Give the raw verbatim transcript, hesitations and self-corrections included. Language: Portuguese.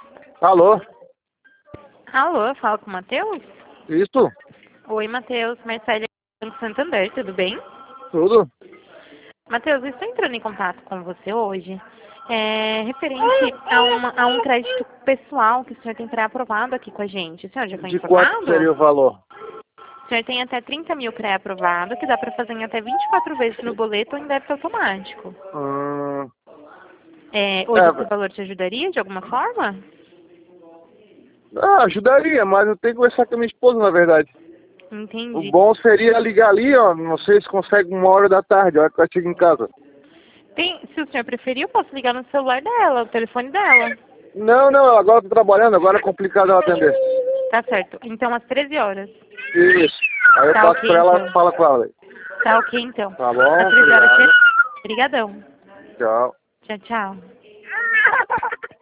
Alô? Alô, eu falo com o Matheus? Isso? Oi, Matheus. Marcele do Santander, tudo bem? Tudo? Matheus, eu estou entrando em contato com você hoje, é, referente a, uma- a um crédito pessoal que o senhor tem pré-aprovado aqui com a gente. O senhor já foi De quanto que seria informado? o valor? O senhor tem até trinta mil pré-aprovado, que dá para fazer em até vinte e quatro vezes no boleto ou em débito automático. Hum, É, hoje esse é, valor te ajudaria de alguma forma? ah, ajudaria, mas eu tenho que conversar com a minha esposa, na verdade. O Entendi. bom seria ligar ali, ó, não sei se consegue uma hora da tarde, a hora que ela chega em casa. Tem, se o senhor preferir, eu posso ligar no celular dela, o telefone dela. Não, não, agora eu tô trabalhando, agora é complicado ela atender. Tá certo. Então, às treze horas. Isso. Aí eu Tá passo ok, pra ela então. e falo com ela. Tá ok, então. Tá Às bom? treze horas. Obrigado. Obrigadão. Tchau. Tchau, tchau.